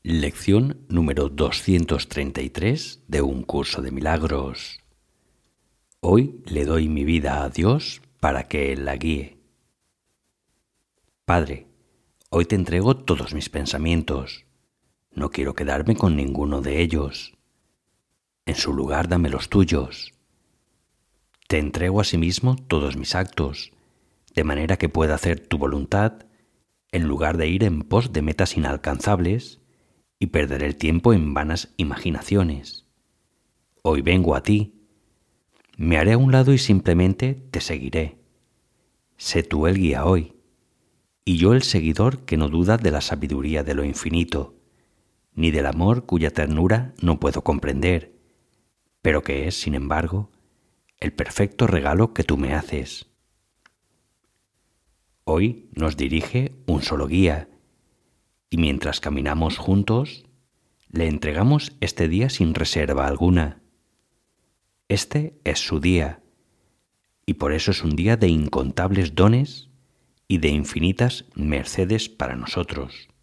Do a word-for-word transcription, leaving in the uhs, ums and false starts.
Lección número doscientos treinta y tres de Un Curso de Milagros. Hoy le doy mi vida a Dios para que Él la guíe. Padre, hoy te entrego todos mis pensamientos. No quiero quedarme con ninguno de ellos. En su lugar dame los tuyos. Te entrego asimismo todos mis actos, de manera que pueda hacer tu voluntad, en lugar de ir en pos de metas inalcanzables y perder el tiempo en vanas imaginaciones. Hoy vengo a ti. Me haré a un lado y simplemente te seguiré. Sé tú el guía hoy, y yo el seguidor que no duda de la sabiduría de lo infinito, ni del amor cuya ternura no puedo comprender, pero que es, sin embargo, el perfecto regalo que tú me haces. Hoy nos dirige un solo guía, y mientras caminamos juntos, le entregamos este día sin reserva alguna. Este es su día, y por eso es un día de incontables dones y de infinitas mercedes para nosotros.